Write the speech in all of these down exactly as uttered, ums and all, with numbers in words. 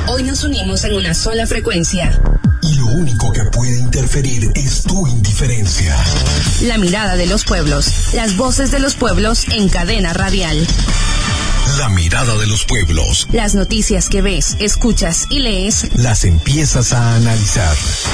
Hoy nos unimos en una sola frecuencia. Y lo único que puede interferir es tu indiferencia. La mirada de los pueblos, las voces de los pueblos en cadena radial. La mirada de los pueblos. Las noticias que ves, escuchas y lees, las empiezas a analizar.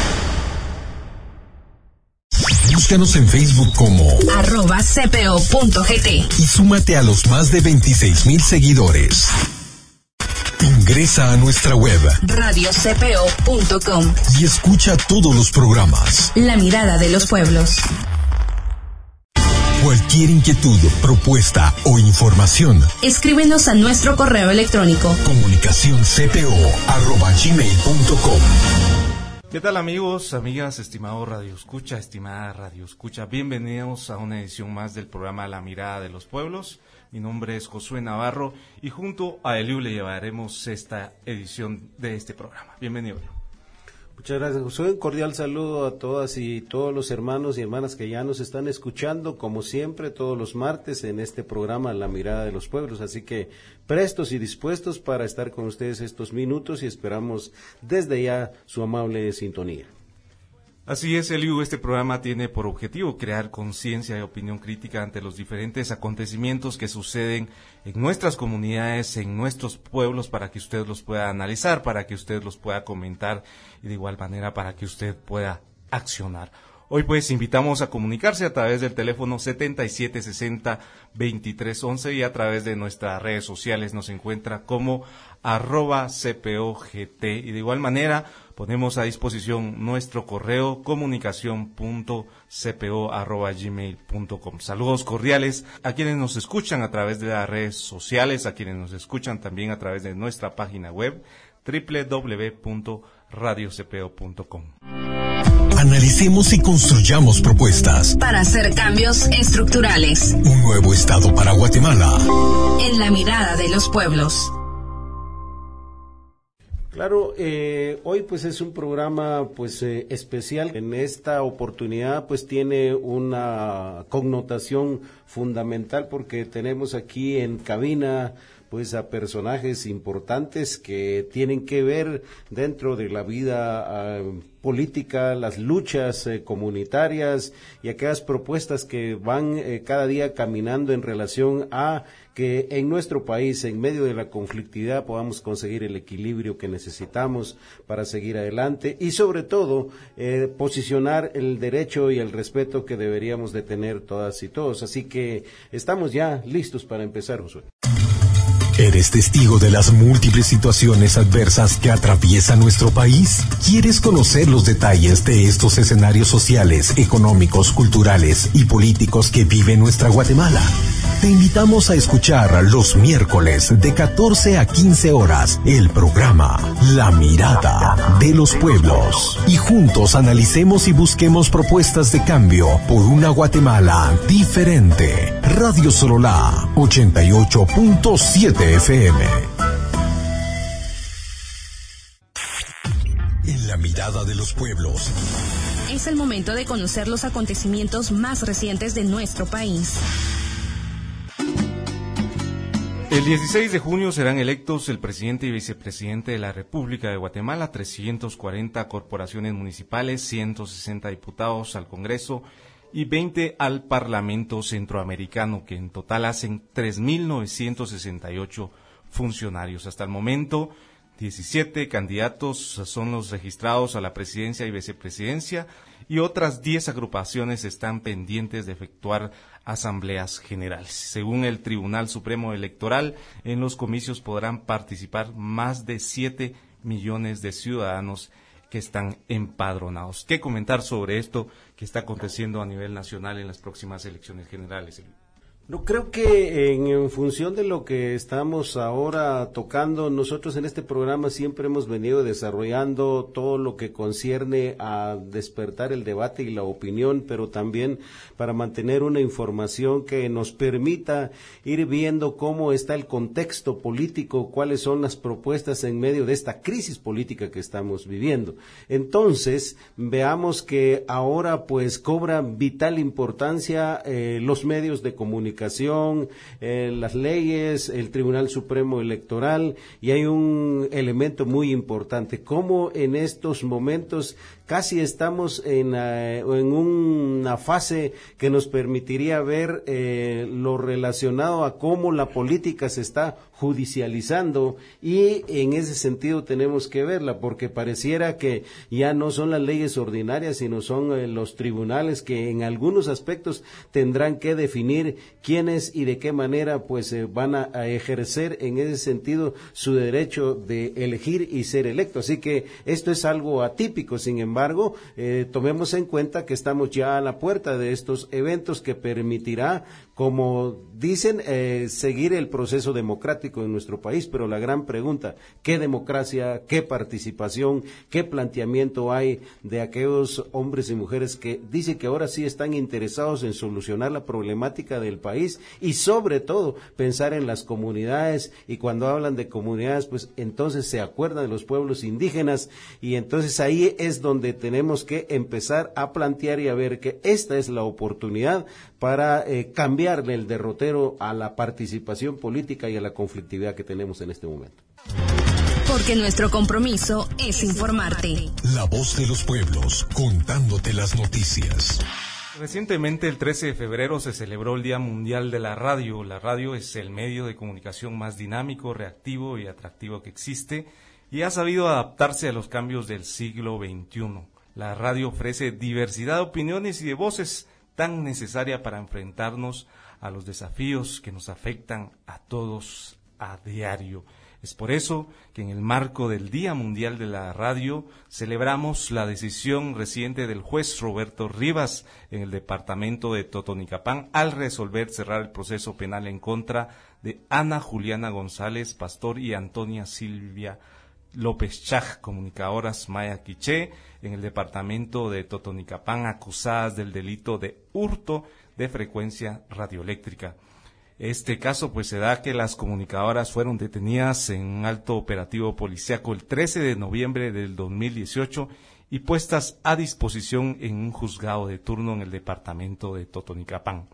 Búscanos en Facebook como arroba cpo.gt y súmate a los más de veintiséis mil seguidores. Ingresa a nuestra web radio c p o punto com y escucha todos los programas. La mirada de los pueblos. Cualquier inquietud, propuesta o información, escríbenos a nuestro correo electrónico comunicación c p o arroba gmail punto com. ¿Qué tal, amigos, amigas, estimado Radio Escucha, estimada Radio Escucha? Bienvenidos a una edición más del programa La Mirada de los Pueblos. Mi nombre es Josué Navarro y junto a Eliu le llevaremos esta edición de este programa. Bienvenido. Muchas gracias, Josué. Un cordial saludo a todas y todos los hermanos y hermanas que ya nos están escuchando, como siempre, todos los martes en este programa La Mirada de los Pueblos. Así que prestos y dispuestos para estar con ustedes estos minutos y esperamos desde ya su amable sintonía. Así es, Eliu, este programa tiene por objetivo crear conciencia y opinión crítica ante los diferentes acontecimientos que suceden en nuestras comunidades, en nuestros pueblos, para que usted los pueda analizar, para que usted los pueda comentar y de igual manera para que usted pueda accionar. Hoy pues invitamos a comunicarse a través del teléfono setenta y siete sesenta veintitrés once y a través de nuestras redes sociales nos encuentra como arroba cpogt y de igual manera ponemos a disposición nuestro correo comunicación punto c p o arroba gmail punto com. Saludos cordiales a quienes nos escuchan a través de las redes sociales, a quienes nos escuchan también a través de nuestra página web doble u doble u doble u punto radio c p o punto com. Analicemos y construyamos propuestas para hacer cambios estructurales. Un nuevo estado para Guatemala. En la mirada de los pueblos. Claro, eh, hoy pues es un programa pues eh, especial. En esta oportunidad pues tiene una connotación fundamental porque tenemos aquí en cabina pues a personajes importantes que tienen que ver dentro de la vida uh, política, las luchas eh, comunitarias y aquellas propuestas que van eh, cada día caminando en relación a que en nuestro país, en medio de la conflictividad, podamos conseguir el equilibrio que necesitamos para seguir adelante y sobre todo eh, posicionar el derecho y el respeto que deberíamos de tener todas y todos. Así que estamos ya listos para empezar, Josué. ¿Eres testigo de las múltiples situaciones adversas que atraviesa nuestro país? ¿Quieres conocer los detalles de estos escenarios sociales, económicos, culturales y políticos que vive nuestra Guatemala? Te invitamos a escuchar los miércoles de catorce a quince horas el programa La Mirada de los Pueblos. Y juntos analicemos y busquemos propuestas de cambio por una Guatemala diferente. Radio Sololá ochenta y ocho punto siete F M. En La Mirada de los Pueblos. Es el momento de conocer los acontecimientos más recientes de nuestro país. El dieciséis de junio serán electos el presidente y vicepresidente de la República de Guatemala, trescientas cuarenta corporaciones municipales, ciento sesenta diputados al Congreso y veinte al Parlamento Centroamericano, que en total hacen tres mil novecientos sesenta y ocho funcionarios. Hasta el momento, diecisiete candidatos son los registrados a la presidencia y vicepresidencia y otras diez agrupaciones están pendientes de efectuar asambleas generales. Según el Tribunal Supremo Electoral, en los comicios podrán participar más de siete millones de ciudadanos que están empadronados. ¿Qué comentar sobre esto que está aconteciendo a nivel nacional en las próximas elecciones generales? No, creo que en, en función de lo que estamos ahora tocando, nosotros en este programa siempre hemos venido desarrollando todo lo que concierne a despertar el debate y la opinión, pero también para mantener una información que nos permita ir viendo cómo está el contexto político, cuáles son las propuestas en medio de esta crisis política que estamos viviendo. Entonces, veamos que ahora pues cobra vital importancia eh, los medios de comunicación Comunicación, eh, las leyes, el Tribunal Supremo Electoral, y hay un elemento muy importante, cómo en estos momentos casi estamos en, uh, en una fase que nos permitiría ver eh, lo relacionado a cómo la política se está judicializando, y en ese sentido tenemos que verla, porque pareciera que ya no son las leyes ordinarias, sino son eh, los tribunales que en algunos aspectos tendrán que definir quiénes y de qué manera pues eh, van a, a ejercer en ese sentido su derecho de elegir y ser electo. Así que esto es algo atípico. Sin embargo, eh, tomemos en cuenta que estamos ya a la puerta de estos eventos que permitirá, como dicen, eh, seguir el proceso democrático en nuestro país. Pero la gran pregunta, ¿qué democracia, qué participación, qué planteamiento hay de aquellos hombres y mujeres que dicen que ahora sí están interesados en solucionar la problemática del país y sobre todo pensar en las comunidades? Y cuando hablan de comunidades, pues entonces se acuerdan de los pueblos indígenas, y entonces ahí es donde tenemos que empezar a plantear y a ver que esta es la oportunidad para eh, cambiarle el derrotero a la participación política y a la conflictividad que tenemos en este momento. Porque nuestro compromiso es informarte. La voz de los pueblos, contándote las noticias. Recientemente, el trece de febrero, se celebró el Día Mundial de la Radio. La radio es el medio de comunicación más dinámico, reactivo y atractivo que existe, y ha sabido adaptarse a los cambios del siglo veintiuno. La radio ofrece diversidad de opiniones y de voces, tan necesaria para enfrentarnos a los desafíos que nos afectan a todos a diario. Es por eso que en el marco del Día Mundial de la Radio celebramos la decisión reciente del juez Roberto Rivas en el departamento de Totonicapán al resolver cerrar el proceso penal en contra de Ana Juliana González Pastor y Antonia Silvia López Chaj, comunicadoras maya quiché, en el departamento de Totonicapán, acusadas del delito de hurto de frecuencia radioeléctrica. Este caso pues se da que las comunicadoras fueron detenidas en un alto operativo policiaco el trece de noviembre del dos mil dieciocho y puestas a disposición en un juzgado de turno en el departamento de Totonicapán.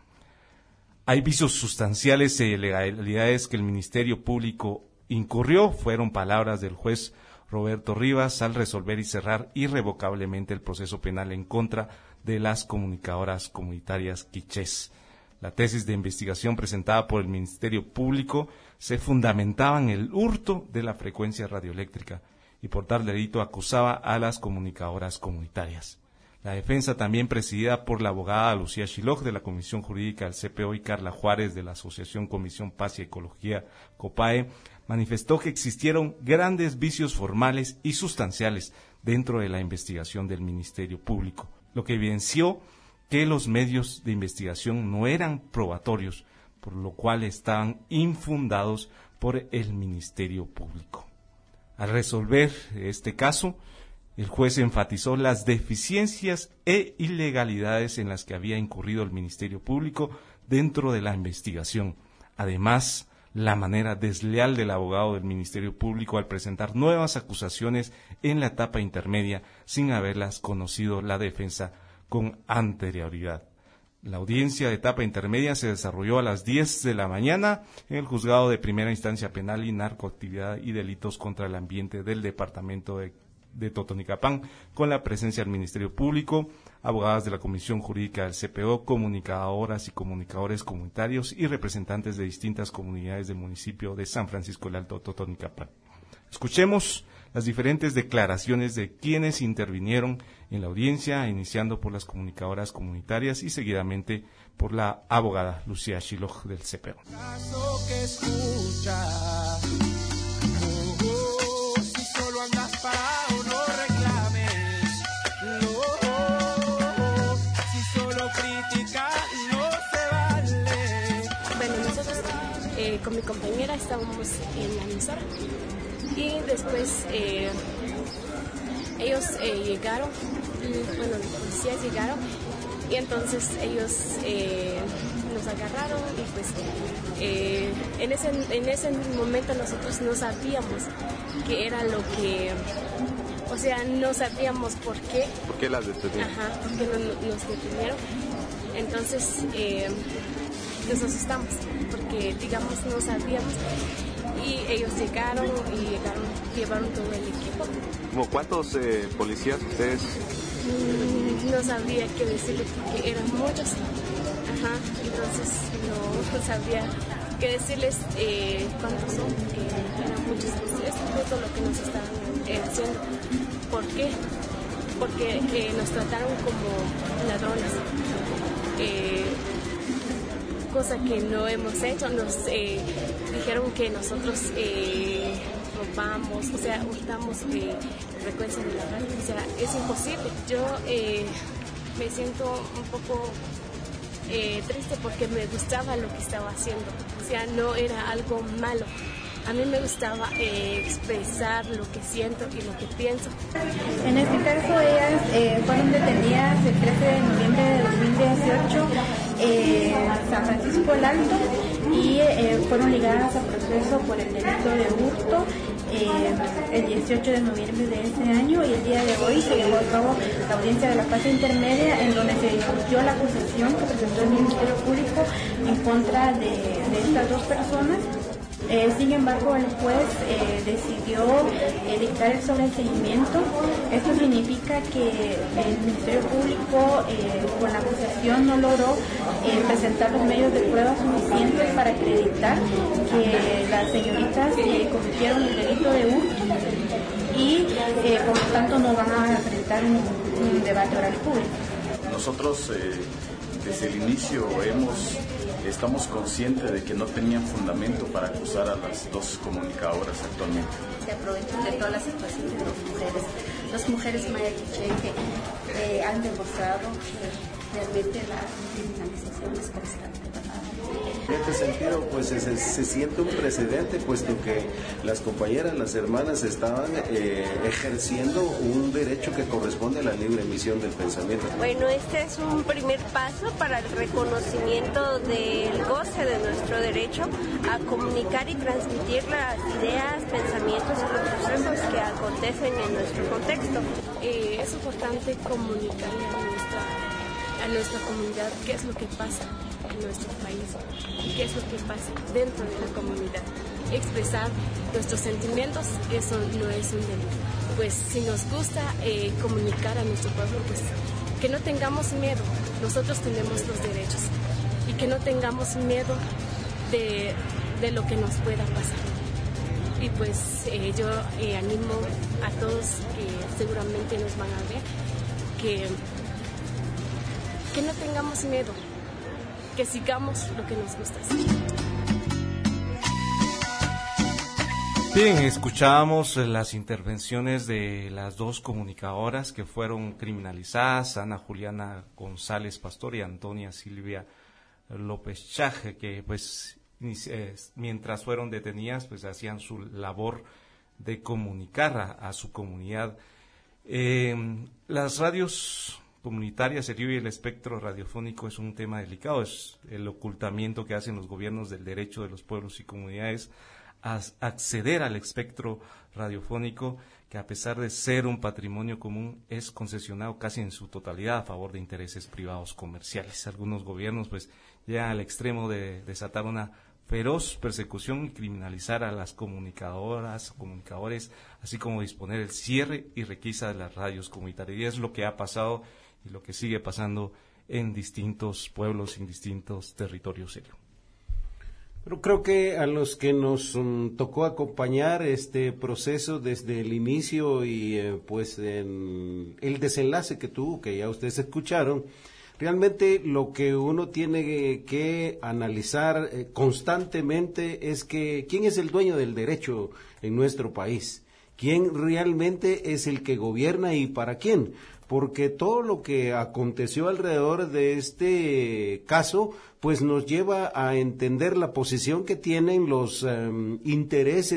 Hay vicios sustanciales e ilegalidades que el Ministerio Público incurrió, fueron palabras del juez Roberto Rivas al resolver y cerrar irrevocablemente el proceso penal en contra de las comunicadoras comunitarias quichés. La tesis de investigación presentada por el Ministerio Público se fundamentaba en el hurto de la frecuencia radioeléctrica y por tal delito acusaba a las comunicadoras comunitarias. La defensa, también presidida por la abogada Lucía Shiloh de la Comisión Jurídica del C P O y Carla Juárez de la Asociación Comisión Paz y Ecología COPAE, manifestó que existieron grandes vicios formales y sustanciales dentro de la investigación del Ministerio Público, lo que evidenció que los medios de investigación no eran probatorios, por lo cual estaban infundados por el Ministerio Público. Al resolver este caso, el juez enfatizó las deficiencias e ilegalidades en las que había incurrido el Ministerio Público dentro de la investigación. Además, la manera desleal del abogado del Ministerio Público al presentar nuevas acusaciones en la etapa intermedia sin haberlas conocido la defensa con anterioridad. La audiencia de etapa intermedia se desarrolló a las diez de la mañana en el Juzgado de Primera Instancia Penal y Narcoactividad y Delitos contra el Ambiente del Departamento de, de Totonicapán, con la presencia del Ministerio Público, abogadas de la Comisión Jurídica del C P O, comunicadoras y comunicadores comunitarios y representantes de distintas comunidades del municipio de San Francisco del Alto Totonicapán. Escuchemos las diferentes declaraciones de quienes intervinieron en la audiencia, iniciando por las comunicadoras comunitarias y seguidamente por la abogada Lucía Shiloh del C P O. Bueno, nosotros eh, con mi compañera estábamos en la emisora y después eh, ellos eh, llegaron, bueno, los policías llegaron y entonces ellos eh, nos agarraron y pues eh, en, ese, en ese momento nosotros no sabíamos qué era lo que, o sea, no sabíamos por qué. ¿Por qué las detenieron? Ajá, por qué no, nos detenieron. Entonces, eh, nos asustamos porque, digamos, no sabíamos y ellos llegaron y llegaron, llevaron todo el equipo. ¿Cómo cuántos eh, policías ustedes? Mm, no sabría qué decirle porque eran muchos. Ajá, entonces no, no sabría qué decirles eh, cuántos son, porque eran muchos. Es justo lo que nos estaban eh, haciendo. ¿Por qué? Porque eh, nos trataron como ladrones. Eh, cosa que no hemos hecho. Nos eh, dijeron que nosotros eh, robamos, o sea, hurtamos eh, frecuencia de la radio. O sea, es imposible. Yo eh, me siento un poco eh, triste porque me gustaba lo que estaba haciendo. O sea, no era algo malo. A mí me gustaba eh, expresar lo que siento y lo que pienso. En este caso, ellas eh, fueron detenidas el trece de noviembre de dos mil dieciocho eh, en San Francisco el Alto y eh, fueron ligadas a proceso por el delito de hurto eh, el dieciocho de noviembre de este año, y el día de hoy se llevó a cabo la audiencia de la fase intermedia en donde se discutió la acusación que presentó el Ministerio Público en contra de, de estas dos personas. Eh, sin embargo, el juez eh, decidió eh, dictar el sobreseimiento. Esto significa que el Ministerio Público eh, con la acusación no logró eh, presentar los medios de prueba suficientes para acreditar que las señoritas eh, cometieron el delito de hurto y eh, por lo tanto no van a enfrentar un, un debate oral público. Nosotros eh, desde el inicio hemos Estamos conscientes de que no tenían fundamento para acusar a las dos comunicadoras actualmente. Se aprovechan de todas las situaciones de las mujeres. Las mujeres mayaquiche que eh, han demostrado que realmente la criminalización es constante. En este sentido, pues se, se siente un precedente, puesto que las compañeras, las hermanas estaban eh, ejerciendo un derecho que corresponde a la libre emisión del pensamiento. Bueno, este es un primer paso para el reconocimiento del goce de nuestro derecho a comunicar y transmitir las ideas, pensamientos y los procesos que acontecen en nuestro contexto. Eh, es importante comunicarle a nuestra, a nuestra comunidad qué es lo que pasa en nuestro país, qué es lo que pasa dentro de la comunidad. Expresar nuestros sentimientos, eso no es un delito. Pues si nos gusta eh, comunicar a nuestro pueblo, pues que no tengamos miedo, nosotros tenemos los derechos, y que no tengamos miedo de, de lo que nos pueda pasar. Y pues eh, yo eh, animo a todos que seguramente nos van a ver, que, que no tengamos miedo, que sigamos lo que nos gusta hacer. Bien, escuchábamos las intervenciones de las dos comunicadoras que fueron criminalizadas, Ana Juliana González Pastor y Antonia Silvia López Chaje, que pues mientras fueron detenidas pues hacían su labor de comunicar a, a su comunidad. Eh, las radios comunitarias, el I U y el espectro radiofónico es un tema delicado, es el ocultamiento que hacen los gobiernos del derecho de los pueblos y comunidades a acceder al espectro radiofónico, que a pesar de ser un patrimonio común es concesionado casi en su totalidad a favor de intereses privados comerciales. Algunos gobiernos pues llegan al extremo de desatar una feroz persecución y criminalizar a las comunicadoras, comunicadores, así como disponer el cierre y requisa de las radios comunitarias. Y es lo que ha pasado y lo que sigue pasando en distintos pueblos, en distintos territorios. Sergio. Pero creo que a los que nos um, tocó acompañar este proceso desde el inicio y eh, pues en el desenlace que tuvo, que ya ustedes escucharon, realmente lo que uno tiene que analizar eh, constantemente es que quién es el dueño del derecho en nuestro país, quién realmente es el que gobierna y para quién. Porque todo lo que aconteció alrededor de este caso, pues nos lleva a entender la posición que tienen los um, intereses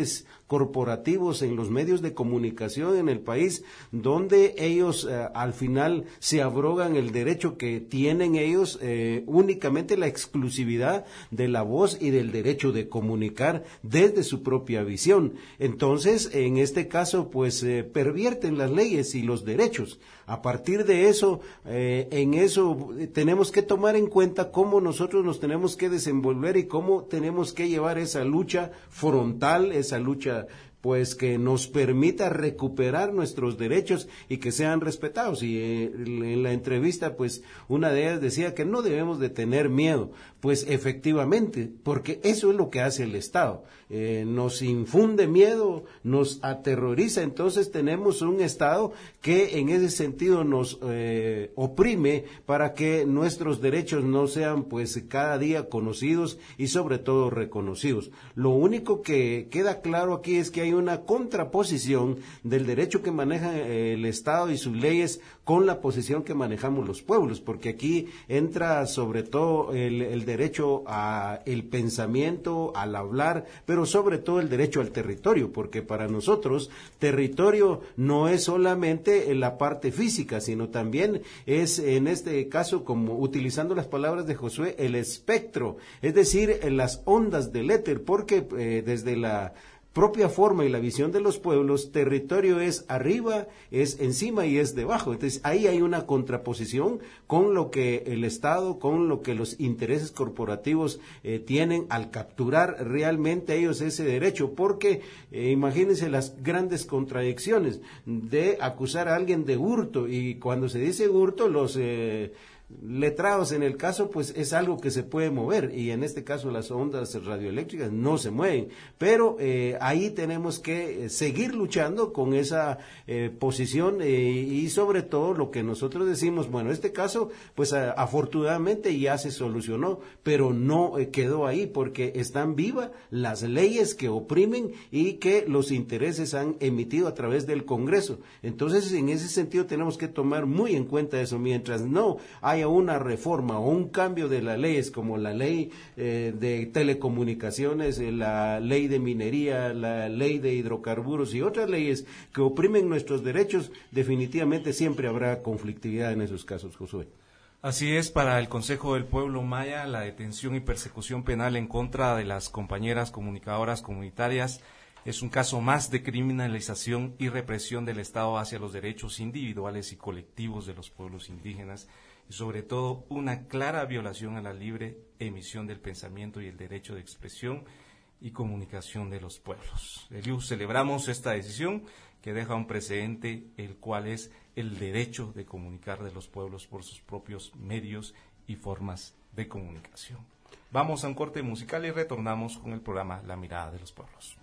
corporativos en los medios de comunicación en el país, donde ellos eh, al final se abrogan el derecho que tienen ellos, eh, únicamente la exclusividad de la voz y del derecho de comunicar desde su propia visión. Entonces, en este caso, pues eh, pervierten las leyes y los derechos. A partir de eso, eh, en eso tenemos que tomar en cuenta cómo nosotros nos tenemos que desenvolver y cómo tenemos que llevar esa lucha frontal, esa lucha pues que nos permita recuperar nuestros derechos y que sean respetados. Y eh, en la entrevista, pues, una de ellas decía que no debemos de tener miedo. Pues efectivamente, porque eso es lo que hace el Estado. Eh, nos infunde miedo, nos aterroriza, entonces tenemos un Estado que en ese sentido nos eh, oprime para que nuestros derechos no sean pues cada día conocidos y sobre todo reconocidos. Lo único que queda claro aquí es que hay una contraposición del derecho que maneja el Estado y sus leyes con la posición que manejamos los pueblos, porque aquí entra sobre todo el, el derecho a el pensamiento, al hablar, pero sobre todo el derecho al territorio, porque para nosotros territorio no es solamente en la parte física, sino también es en este caso, como utilizando las palabras de Josué, el espectro, es decir, en las ondas del éter, porque eh, desde la propia forma y la visión de los pueblos, territorio es arriba, es encima y es debajo. Entonces ahí hay una contraposición con lo que el Estado, con lo que los intereses corporativos eh, tienen al capturar realmente ellos ese derecho, porque eh, imagínense las grandes contradicciones de acusar a alguien de hurto, y cuando se dice hurto, los eh, letrados en el caso, pues es algo que se puede mover, y en este caso las ondas radioeléctricas no se mueven, pero eh, ahí tenemos que seguir luchando con esa eh, posición eh, y sobre todo lo que nosotros decimos, bueno, este caso pues a, afortunadamente ya se solucionó, pero no eh, quedó ahí, porque están vivas las leyes que oprimen y que los intereses han emitido a través del Congreso. Entonces en ese sentido tenemos que tomar muy en cuenta eso. Mientras no hay haya una reforma o un cambio de las leyes, como la ley eh, de telecomunicaciones, eh, la ley de minería, la ley de hidrocarburos y otras leyes que oprimen nuestros derechos, definitivamente siempre habrá conflictividad en esos casos, Josué. Así es, para el Consejo del Pueblo Maya, la detención y persecución penal en contra de las compañeras comunicadoras comunitarias es un caso más de criminalización y represión del Estado hacia los derechos individuales y colectivos de los pueblos indígenas, y sobre todo una clara violación a la libre emisión del pensamiento y el derecho de expresión y comunicación de los pueblos. Eliu, celebramos esta decisión que deja un precedente, el cual es el derecho de comunicar de los pueblos por sus propios medios y formas de comunicación. Vamos a un corte musical y retornamos con el programa La Mirada de los Pueblos.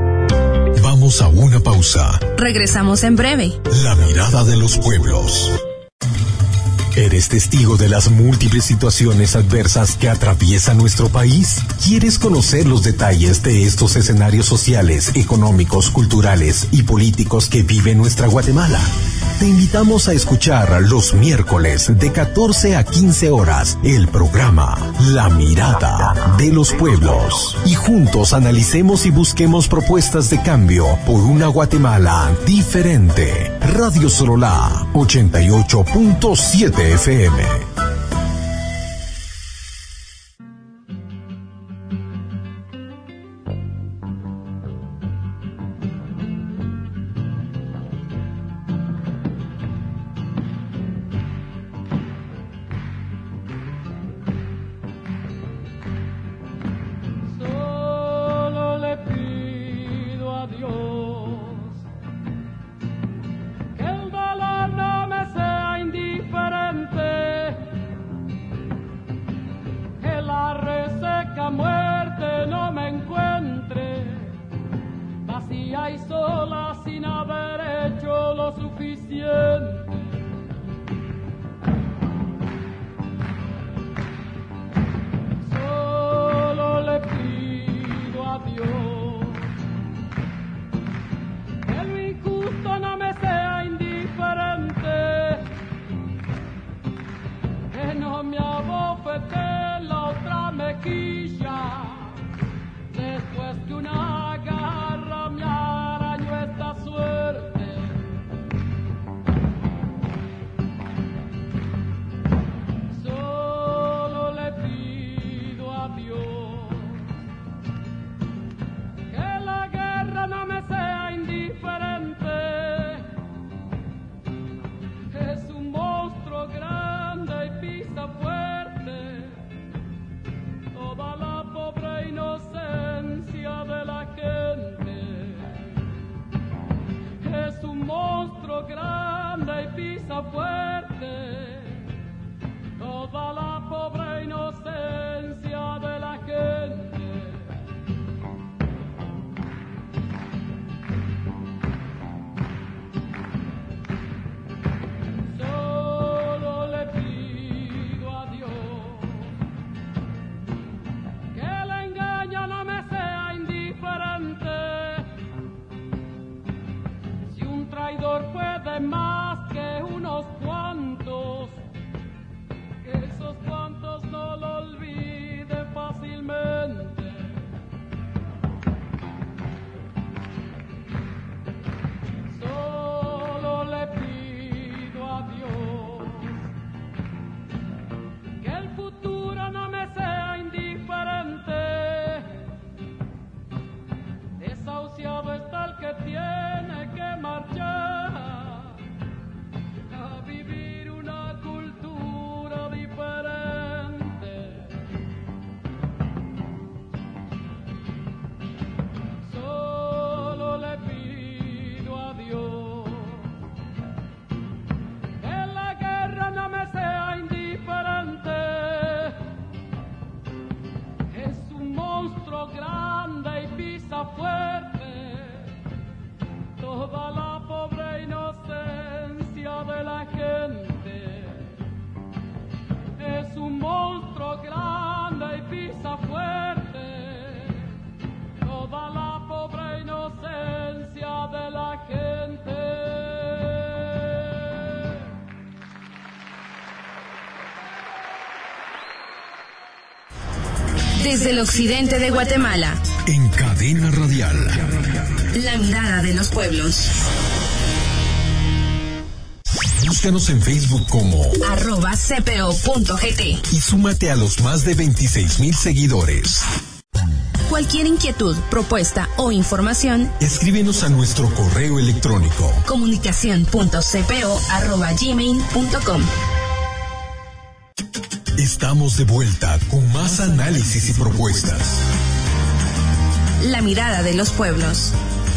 Vamos a una pausa. Regresamos en breve. La Mirada de los Pueblos. ¿Eres testigo de las múltiples situaciones adversas que atraviesa nuestro país? ¿Quieres conocer los detalles de estos escenarios sociales, económicos, culturales y políticos que vive nuestra Guatemala? Te invitamos a escuchar los miércoles de catorce a quince horas el programa La Mirada de los Pueblos. Y juntos analicemos y busquemos propuestas de cambio por una Guatemala diferente. Radio Sololá ochenta y ocho punto siete F M. Después que una garra me monstruo grande y pisa fuerte toda la pobre inocencia de la gente. Solo le pido a Dios que el engaño no me sea indiferente. Si un traidor puede más que unos cuantos, que esos cuantos no lo olvide fácilmente. Solo le pido a Dios que el futuro no me sea indiferente. Desahuciado está el que tiene que marchar a vivir una cultura diferente. Solo le pido a Dios que la guerra no me sea indiferente. Es un monstruo grande y pisa fuerte toda la pobre inocencia de la gente. Es un monstruo grande y pisa fuerte toda la pobre inocencia de la gente. Desde el occidente de Guatemala, En Cadena Radial. la mirada de los pueblos. Búscanos en Facebook como Arroba cpo.gt. y súmate a los más de veintiséis mil seguidores. Cualquier inquietud, propuesta o información, Escríbenos a nuestro correo electrónico. comunicación punto c p o arroba gmail punto com. Estamos de vuelta con más análisis y propuestas. La mirada de los pueblos.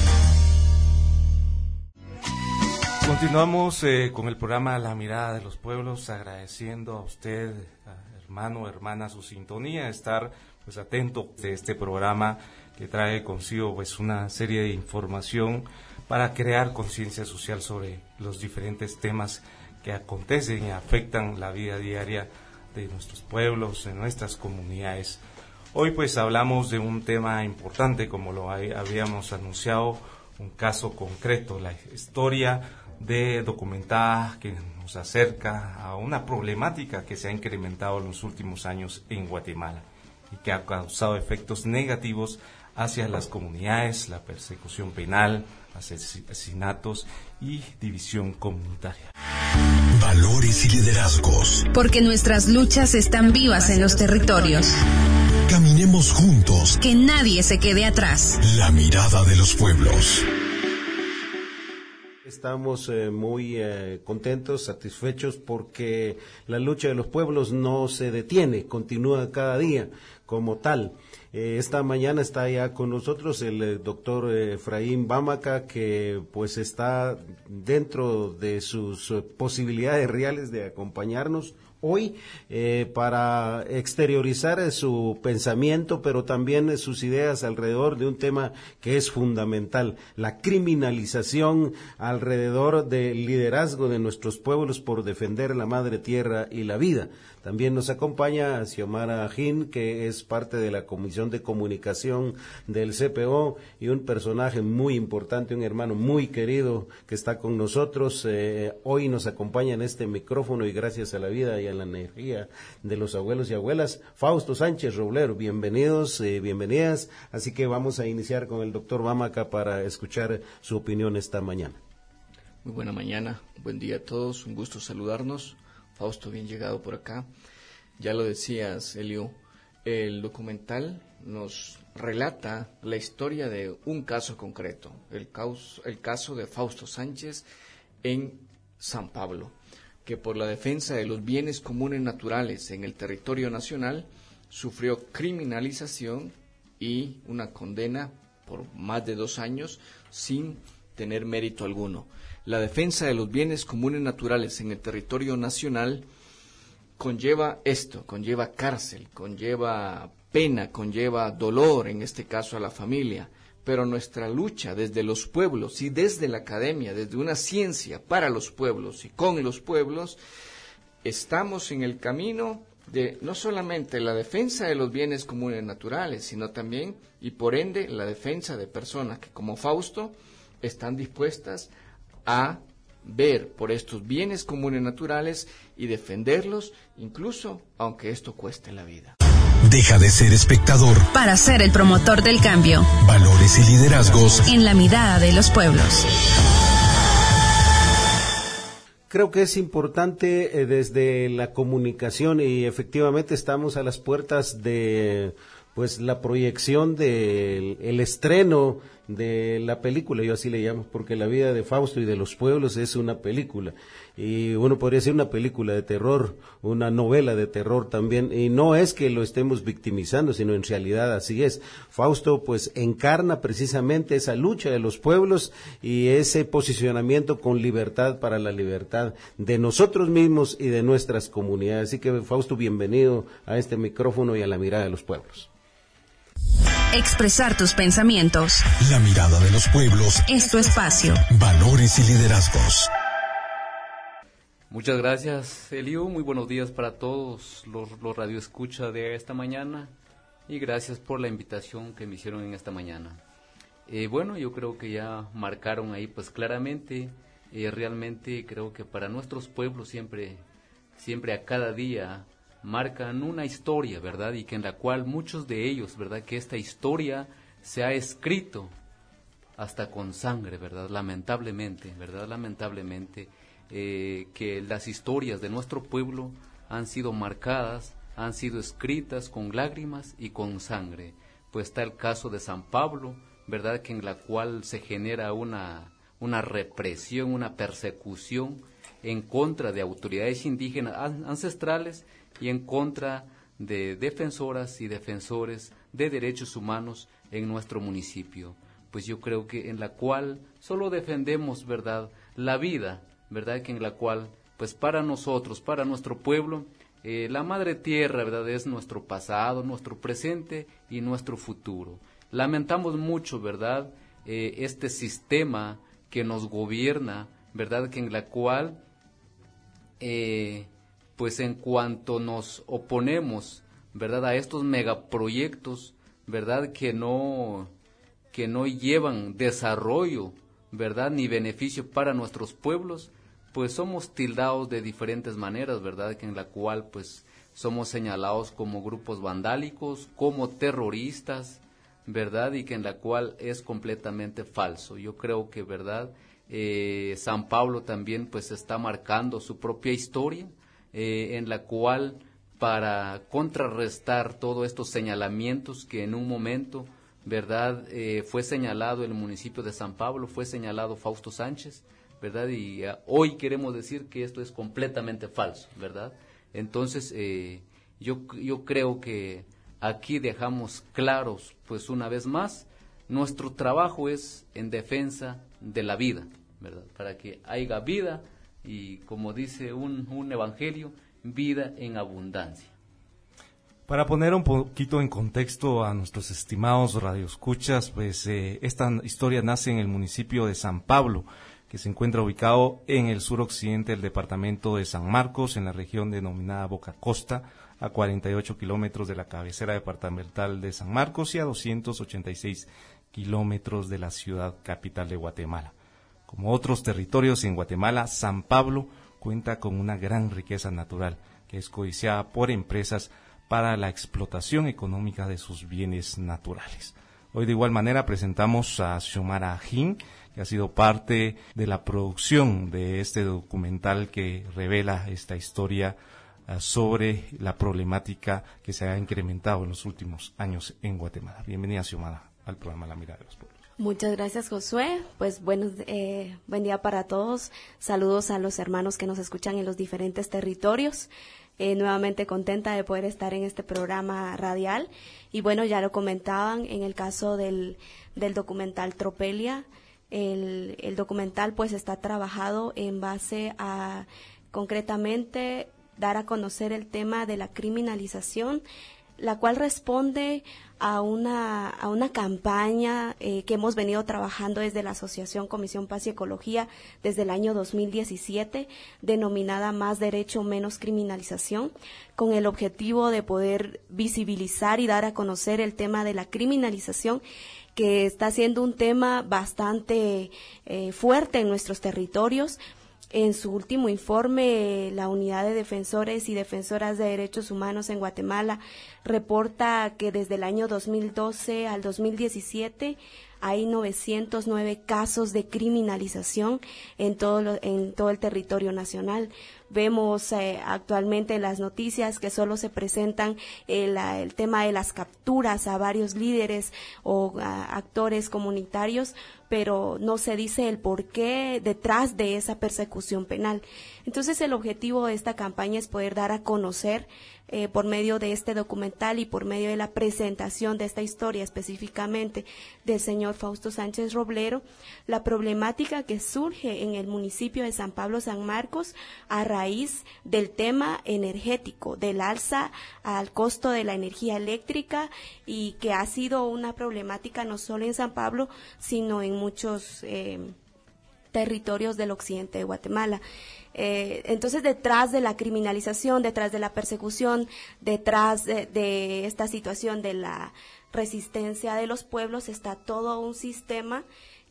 Continuamos eh, con el programa La Mirada de los Pueblos, agradeciendo a usted, a hermano o hermana, su sintonía, estar pues atento de este programa que trae consigo pues una serie de información para crear conciencia social sobre los diferentes temas que acontecen y afectan la vida diaria de nuestros pueblos, de nuestras comunidades. Hoy pues hablamos de un tema importante, como lo habíamos anunciado, un caso concreto, la historia de documentada que nos acerca a una problemática que se ha incrementado en los últimos años en Guatemala y que ha causado efectos negativos hacia las comunidades, la persecución penal, asesinatos y división comunitaria. Valores y liderazgos. Porque nuestras luchas están vivas en los territorios. Caminemos juntos. Que nadie se quede atrás. La mirada de los pueblos. Estamos eh, muy eh, contentos, satisfechos porque la lucha de los pueblos no se detiene, continúa cada día como tal. Eh, esta mañana está ya con nosotros el eh, doctor eh, Efraín Vámaca, que pues está dentro de sus eh, posibilidades reales de acompañarnos hoy eh, para exteriorizar eh, su pensamiento, pero también eh, sus ideas alrededor de un tema que es fundamental, la criminalización alrededor del liderazgo de nuestros pueblos por defender la madre tierra y la vida. También nos acompaña Xiomara Ajín, que es parte de la Comisión de Comunicación del C P O y un personaje muy importante, un hermano muy querido que está con nosotros. Eh, hoy nos acompaña en este micrófono y gracias a la vida y a la energía de los abuelos y abuelas, Fausto Sánchez Roblero. Bienvenidos, eh, bienvenidas. Así que vamos a iniciar con el doctor Vámaca para escuchar su opinión esta mañana. Muy buena mañana, buen día a todos, un gusto saludarnos. Fausto, bien llegado por acá. Ya lo decías, Elio, el documental nos relata la historia de un caso concreto, el, caos, el caso de Fausto Sánchez en San Pablo, que por la defensa de los bienes comunes naturales en el territorio nacional sufrió criminalización y una condena por más de dos años sin tener mérito alguno. La defensa de los bienes comunes naturales en el territorio nacional conlleva esto, conlleva cárcel, conlleva pena, conlleva dolor, en este caso a la familia, pero nuestra lucha desde los pueblos y desde la academia, desde una ciencia para los pueblos y con los pueblos, estamos en el camino de no solamente la defensa de los bienes comunes naturales, sino también, y por ende, la defensa de personas que, como Fausto, están dispuestas a ver por estos bienes comunes naturales y defenderlos, incluso aunque esto cueste la vida. Deja de ser espectador para ser el promotor del cambio. Valores y liderazgos en la mirada de los pueblos. Creo que es importante eh, desde la comunicación, y efectivamente estamos a las puertas de pues la proyección del el estreno de la película, yo así le llamo, porque la vida de Fausto y de los pueblos es una película, y uno podría decir una película de terror, una novela de terror también, y no es que lo estemos victimizando, sino en realidad así es. Fausto pues encarna precisamente esa lucha de los pueblos y ese posicionamiento con libertad para la libertad de nosotros mismos y de nuestras comunidades. Así que Fausto, bienvenido a este micrófono y a la mirada de los pueblos. Expresar tus pensamientos. La mirada de los pueblos es tu espacio. Valores y liderazgos. Muchas gracias, Eliu. Muy buenos días para todos los, los radioescuchas de esta mañana y gracias por la invitación que me hicieron en esta mañana. Eh, bueno, yo creo que ya marcaron ahí pues claramente, eh, realmente creo que para nuestros pueblos siempre, siempre a cada día marcan una historia, ¿verdad? Y que en la cual muchos de ellos, ¿verdad? Que esta historia se ha escrito hasta con sangre, ¿verdad? Lamentablemente, ¿verdad? Lamentablemente, eh, que las historias de nuestro pueblo han sido marcadas, han sido escritas con lágrimas y con sangre. Pues está el caso de San Pablo, ¿verdad? Que en la cual se genera una, una represión, una persecución en contra de autoridades indígenas ancestrales y en contra de defensoras y defensores de derechos humanos en nuestro municipio. Pues yo creo que en la cual solo defendemos, ¿verdad?, la vida, ¿verdad?, que en la cual, pues para nosotros, para nuestro pueblo, eh, la madre tierra, ¿verdad?, es nuestro pasado, nuestro presente y nuestro futuro. Lamentamos mucho, ¿verdad?, eh, este sistema que nos gobierna, ¿verdad?, que en la cual eh, pues en cuanto nos oponemos, ¿verdad?, a estos megaproyectos, ¿verdad?, que no, que no llevan desarrollo, ¿verdad?, ni beneficio para nuestros pueblos, pues somos tildados de diferentes maneras, ¿verdad?, que en la cual pues somos señalados como grupos vandálicos, como terroristas, ¿verdad?, y que en la cual es completamente falso. Yo creo que, ¿verdad?, eh, San Pablo también pues está marcando su propia historia, Eh, en la cual para contrarrestar todos estos señalamientos que en un momento, ¿verdad?, eh, fue señalado el municipio de San Pablo, fue señalado Fausto Sánchez, ¿verdad?, y uh, hoy queremos decir que esto es completamente falso, ¿verdad? Entonces, eh, yo, yo creo que aquí dejamos claros, pues una vez más, nuestro trabajo es en defensa de la vida, ¿verdad?, para que haya vida, y como dice un, un evangelio, vida en abundancia. Para poner un poquito en contexto a nuestros estimados radioescuchas, pues eh, esta historia nace en el municipio de San Pablo, que se encuentra ubicado en el suroccidente del departamento de San Marcos, en la región denominada Boca Costa, a cuarenta y ocho kilómetros de la cabecera departamental de San Marcos y a doscientos ochenta y seis kilómetros de la ciudad capital de Guatemala. Como otros territorios en Guatemala, San Pablo cuenta con una gran riqueza natural que es codiciada por empresas para la explotación económica de sus bienes naturales. Hoy de igual manera presentamos a Xiomara Ajín, que ha sido parte de la producción de este documental que revela esta historia uh, sobre la problemática que se ha incrementado en los últimos años en Guatemala. Bienvenida, Xiomara, al programa La Mirada de los Pueblos. Muchas gracias, Josué. Pues buenos, eh, buen día para todos. Saludos a los hermanos que nos escuchan en los diferentes territorios. Eh, nuevamente contenta de poder estar en este programa radial. Y bueno, ya lo comentaban en el caso del, del documental Tropelia, El, el documental pues está trabajado en base a concretamente dar a conocer el tema de la criminalización, la cual responde a una, a una campaña eh, que hemos venido trabajando desde la Asociación Comisión Paz y Ecología desde el año dos mil diecisiete, denominada Más Derecho, Menos Criminalización, con el objetivo de poder visibilizar y dar a conocer el tema de la criminalización, que está siendo un tema bastante eh, fuerte en nuestros territorios. En su último informe, la Unidad de Defensores y Defensoras de Derechos Humanos en Guatemala reporta que desde el año dos mil doce al dos mil diecisiete hay novecientos nueve casos de criminalización en todo, lo, en todo el territorio nacional. Vemos eh, actualmente en las noticias que solo se presentan el, el tema de las capturas a varios líderes o a actores comunitarios, pero no se dice el porqué detrás de esa persecución penal. Entonces, el objetivo de esta campaña es poder dar a conocer eh, por medio de este documental y por medio de la presentación de esta historia específicamente del señor Fausto Sánchez Roblero, la problemática que surge en el municipio de San Pablo San Marcos a raíz del tema energético, del alza al costo de la energía eléctrica, y que ha sido una problemática no solo en San Pablo, sino en muchos eh, territorios del occidente de Guatemala. Eh, entonces, detrás de la criminalización, detrás de la persecución, detrás de, de esta situación de la resistencia de los pueblos, está todo un sistema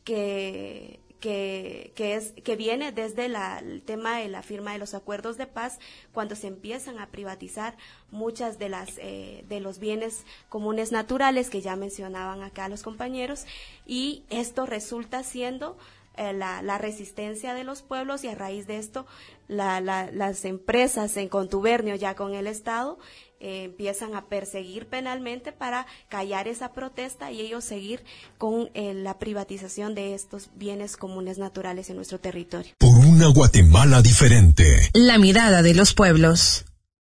que que que es que viene desde la, el tema de la firma de los acuerdos de paz, cuando se empiezan a privatizar muchas de las eh, de los bienes comunes naturales que ya mencionaban acá los compañeros, y esto resulta siendo eh, la, la resistencia de los pueblos, y a raíz de esto la, la, las empresas en contubernio ya con el Estado Eh, empiezan a perseguir penalmente para callar esa protesta y ellos seguir con eh, la privatización de estos bienes comunes naturales en nuestro territorio. Por una Guatemala diferente. La mirada de los pueblos.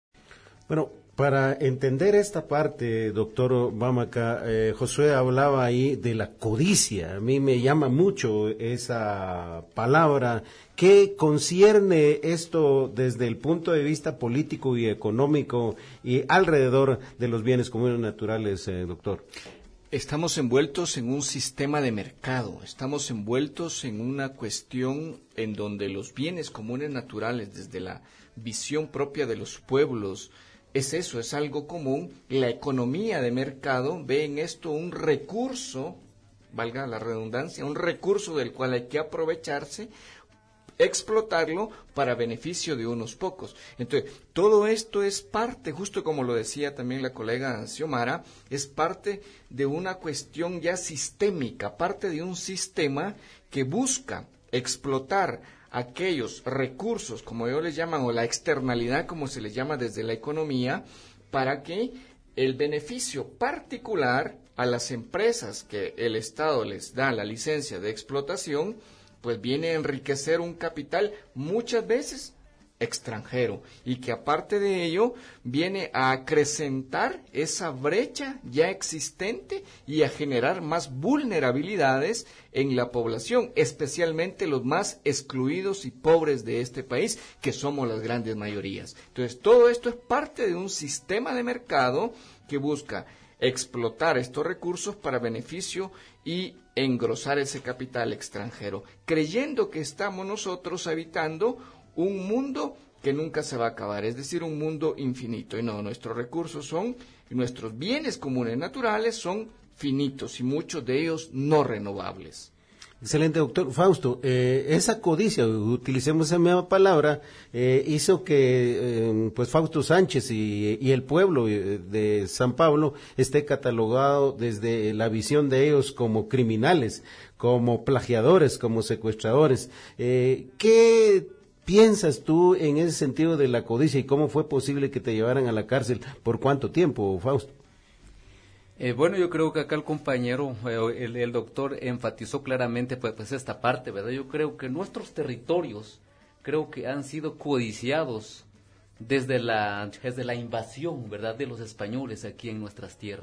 Bueno, para entender esta parte, doctor Vamaca, eh, Josué hablaba ahí de la codicia. A mí me llama mucho esa palabra. ¿Qué concierne esto desde el punto de vista político y económico y alrededor de los bienes comunes naturales, eh, doctor? Estamos envueltos en un sistema de mercado, estamos envueltos en una cuestión en donde los bienes comunes naturales, desde la visión propia de los pueblos, es eso, es algo común. La economía de mercado ve en esto un recurso, valga la redundancia, un recurso del cual hay que aprovecharse, explotarlo para beneficio de unos pocos. Entonces, todo esto es parte, justo como lo decía también la colega Xiomara, es parte de una cuestión ya sistémica, parte de un sistema que busca explotar aquellos recursos, como ellos les llaman, o la externalidad, como se les llama desde la economía, para que el beneficio particular a las empresas que el Estado les da la licencia de explotación, pues viene a enriquecer un capital muchas veces extranjero, y que aparte de ello viene a acrecentar esa brecha ya existente y a generar más vulnerabilidades en la población, especialmente los más excluidos y pobres de este país, que somos las grandes mayorías. Entonces, todo esto es parte de un sistema de mercado que busca explotar estos recursos para beneficio y engrosar ese capital extranjero, creyendo que estamos nosotros habitando un mundo que nunca se va a acabar, es decir, un mundo infinito. Y no, nuestros recursos son, nuestros bienes comunes naturales son finitos y muchos de ellos no renovables. Excelente, doctor Fausto. Eh, esa codicia, utilicemos esa misma palabra, eh, hizo que eh, pues Fausto Sánchez y, y el pueblo de San Pablo esté catalogado desde la visión de ellos como criminales, como plagiadores, como secuestradores. Eh, ¿Qué piensas tú en ese sentido de la codicia y cómo fue posible que te llevaran a la cárcel? ¿Por cuánto tiempo, Fausto? Eh, bueno, yo creo que acá el compañero, eh, el, el doctor enfatizó claramente pues, pues esta parte, ¿verdad? Yo creo que nuestros territorios, creo que han sido codiciados desde la, desde la invasión, ¿verdad?, de los españoles aquí en nuestras tierras,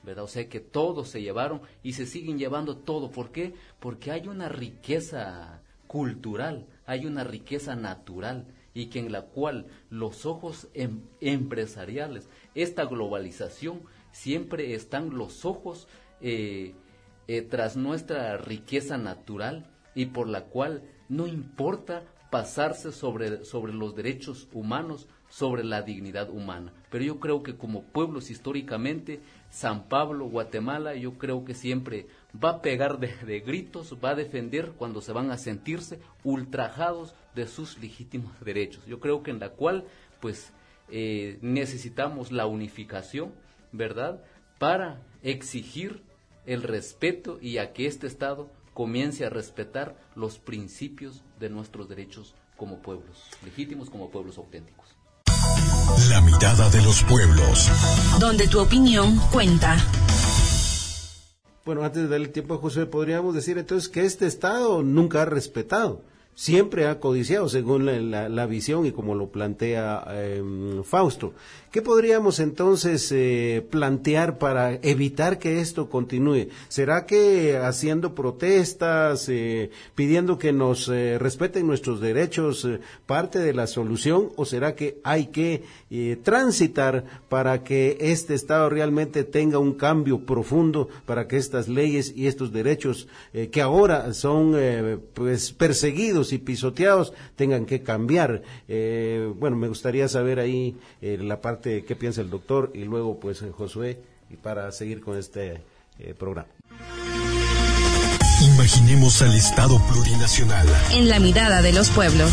¿verdad? O sea que todos se llevaron y se siguen llevando todo. ¿Por qué? Porque hay una riqueza cultural, hay una riqueza natural, y que en la cual los ojos em, empresariales, esta globalización, siempre están los ojos eh, eh, tras nuestra riqueza natural, y por la cual no importa pasarse sobre, sobre los derechos humanos, sobre la dignidad humana. Pero yo creo que como pueblos históricamente, San Pablo, Guatemala, yo creo que siempre va a pegar de, de gritos, va a defender cuando se van a sentirse ultrajados de sus legítimos derechos. Yo creo que en la cual pues eh, necesitamos la unificación, ¿verdad?, para exigir el respeto y a que este Estado comience a respetar los principios de nuestros derechos como pueblos legítimos, como pueblos auténticos. La mirada de los pueblos. Donde tu opinión cuenta. Bueno, antes de darle tiempo a José, podríamos decir entonces que este Estado nunca ha respetado, siempre ha codiciado según la, la, la visión y como lo plantea eh, Fausto. ¿Qué podríamos entonces eh, plantear para evitar que esto continúe? ¿Será que haciendo protestas, eh, pidiendo que nos eh, respeten nuestros derechos, eh, parte de la solución? ¿O será que hay que eh, transitar para que este Estado realmente tenga un cambio profundo, para que estas leyes y estos derechos eh, que ahora son eh, pues perseguidos y pisoteados tengan que cambiar? Eh, bueno, me gustaría saber ahí eh, la parte qué piensa el doctor y luego pues Josué, y para seguir con este eh, programa. Imaginemos al Estado plurinacional en la mirada de los pueblos.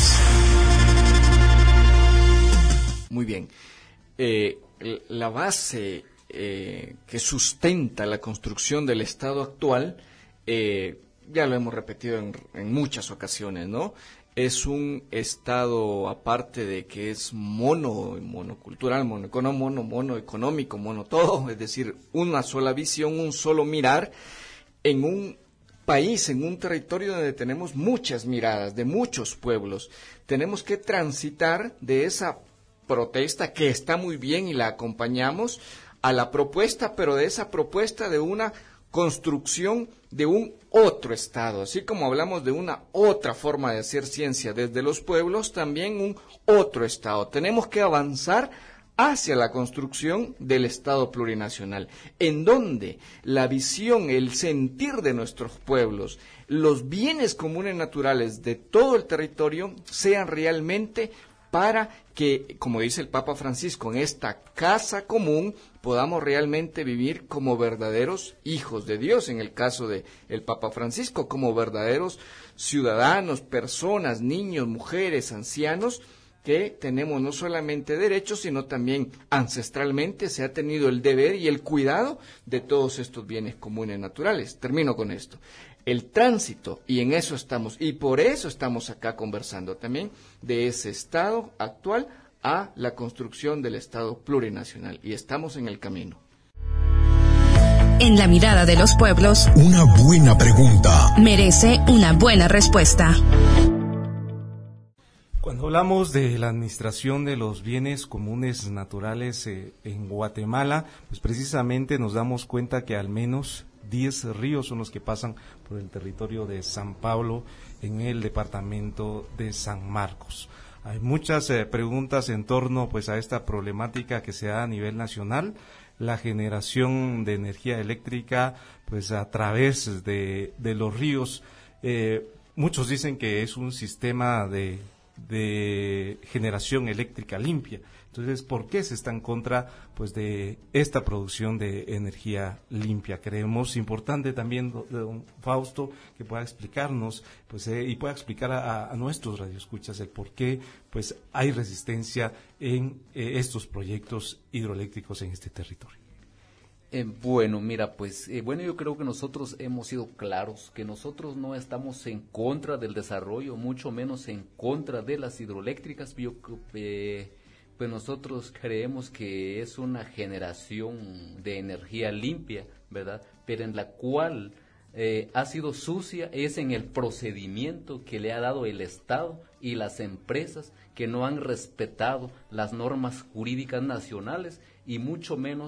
Muy bien. Eh, la base eh, que sustenta la construcción del Estado actual, eh, ya lo hemos repetido en, en muchas ocasiones, ¿no? Es un Estado, aparte de que es mono, monocultural, monoeconómico, mono, monoeconómico, mono todo, es decir, una sola visión, un solo mirar, en un país, en un territorio donde tenemos muchas miradas, de muchos pueblos. Tenemos que transitar de esa protesta, que está muy bien y la acompañamos, a la propuesta, pero de esa propuesta de una construcción de un otro Estado, así como hablamos de una otra forma de hacer ciencia desde los pueblos, también un otro Estado. Tenemos que avanzar hacia la construcción del Estado plurinacional, en donde la visión, el sentir de nuestros pueblos, los bienes comunes naturales de todo el territorio sean realmente para que, como dice el Papa Francisco, en esta casa común podamos realmente vivir como verdaderos hijos de Dios, en el caso de el Papa Francisco, como verdaderos ciudadanos, personas, niños, mujeres, ancianos, que tenemos no solamente derechos, sino también ancestralmente se ha tenido el deber y el cuidado de todos estos bienes comunes naturales. Termino con esto. El tránsito, y en eso estamos, y por eso estamos acá conversando también, de ese Estado actual a la construcción del Estado plurinacional, y estamos en el camino. En la mirada de los pueblos, una buena pregunta merece una buena respuesta. Cuando hablamos de la administración de los bienes comunes naturales eh, en Guatemala, pues precisamente nos damos cuenta que al menos diez ríos son los que pasan por el territorio de San Pablo en el departamento de San Marcos. Hay muchas eh, preguntas en torno pues a esta problemática que se da a nivel nacional, la generación de energía eléctrica pues a través de, de los ríos. Eh, muchos dicen que es un sistema de de generación eléctrica limpia. Entonces, ¿por qué se está en contra pues de esta producción de energía limpia? Creemos importante también, don Fausto, que pueda explicarnos pues eh, y pueda explicar a, a nuestros radioescuchas el por qué pues hay resistencia en eh, estos proyectos hidroeléctricos en este territorio. Eh, bueno, mira, pues, eh, bueno, yo creo que nosotros hemos sido claros, que nosotros no estamos en contra del desarrollo, mucho menos en contra de las hidroeléctricas. Yo, eh, pues nosotros creemos que es una generación de energía limpia, ¿verdad? Pero en la cual eh, ha sido sucia es en el procedimiento que le ha dado el Estado y las empresas que no han respetado las normas jurídicas nacionales y mucho menos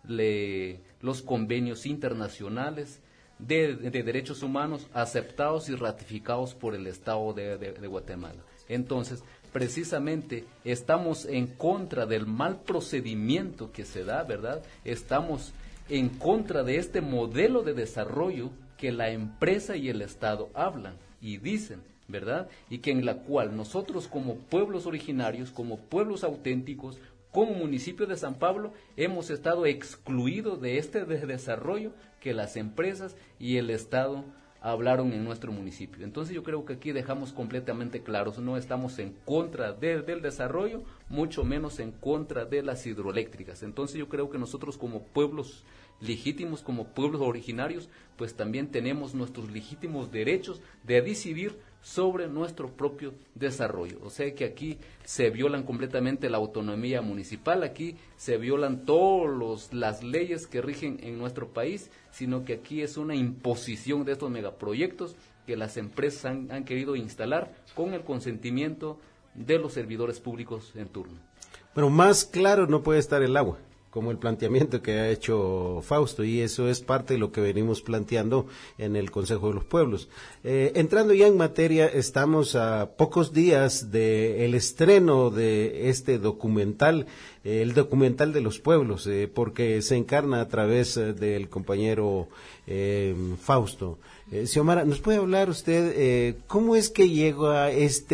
le, los convenios internacionales de, de derechos humanos aceptados y ratificados por el Estado de, de, de Guatemala. Entonces, precisamente estamos en contra del mal procedimiento que se da, ¿verdad? Estamos en contra de este modelo de desarrollo que la empresa y el Estado hablan y dicen, ¿verdad? Y que en la cual nosotros como pueblos originarios, como pueblos auténticos, como municipio de San Pablo, hemos estado excluidos de este de desarrollo que las empresas y el Estado hablaron en nuestro municipio. Entonces yo creo que aquí dejamos completamente claros, no estamos en contra de, del desarrollo, mucho menos en contra de las hidroeléctricas. Entonces yo creo que nosotros como pueblos legítimos, como pueblos originarios, pues también tenemos nuestros legítimos derechos de decidir sobre nuestro propio desarrollo. O sea que aquí se violan completamente la autonomía municipal, aquí se violan todas las leyes que rigen en nuestro país, sino que aquí es una imposición de estos megaproyectos que las empresas han, han querido instalar con el consentimiento de los servidores públicos en turno. Pero más claro no puede estar el agua, como el planteamiento que ha hecho Fausto, y eso es parte de lo que venimos planteando en el Consejo de los Pueblos. Eh, entrando ya en materia, estamos a pocos días del estreno de este documental, eh, el documental de los pueblos, eh, porque se encarna a través eh, del compañero eh, Fausto. Eh, Xiomara, ¿nos puede hablar usted eh, cómo es que llega a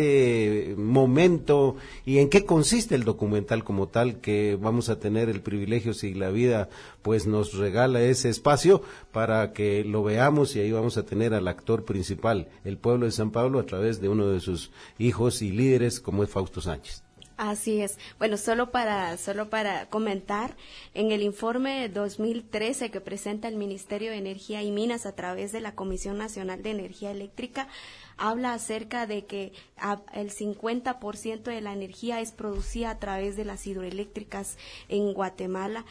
este momento y en qué consiste el documental como tal, que vamos a tener el privilegio, si la vida pues nos regala ese espacio, para que lo veamos, y ahí vamos a tener al actor principal, el pueblo de San Pablo, a través de uno de sus hijos y líderes, como es Fausto Sánchez? Así es. Bueno, solo para solo para comentar, en el informe dos mil trece que presenta el Ministerio de Energía y Minas a través de la Comisión Nacional de Energía Eléctrica, habla acerca de que el cincuenta por ciento de la energía es producida a través de las hidroeléctricas en Guatemala.